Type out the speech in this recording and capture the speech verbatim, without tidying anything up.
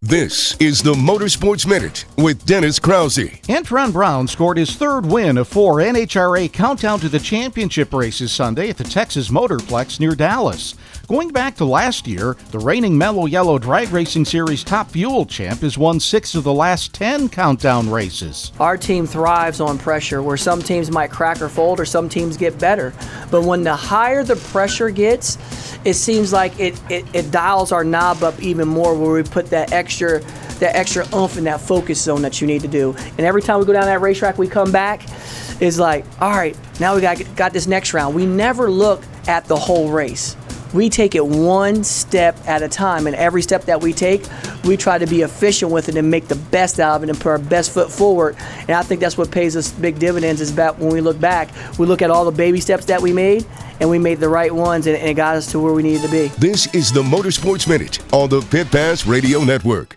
This is the Motorsports Minute with Dennis Krause. Antron Brown scored his third win of four N H R A Countdown to the Championship races Sunday at the Texas Motorplex near Dallas. Going back to last year, the reigning Mellow Yellow Drag Racing Series Top Fuel champ has won six of the last ten Countdown races. Our team thrives on pressure, where some teams might crack or fold or some teams get better. But when the higher the pressure gets, it seems like it, it, it dials our knob up even more, where we put that extra that extra oomph in that focus zone that you need to do. And every time we go down that racetrack, we come back, it's like, all right, now we got, got this next round. We never look at the whole race. We take it one step at a time, and every step that we take, we try to be efficient with it and make the best out of it and put our best foot forward. And I think that's what pays us big dividends, is that when we look back, we look at all the baby steps that we made, and we made the right ones, and it got us to where we needed to be. This is the Motorsports Minute on the Pit Pass Radio Network.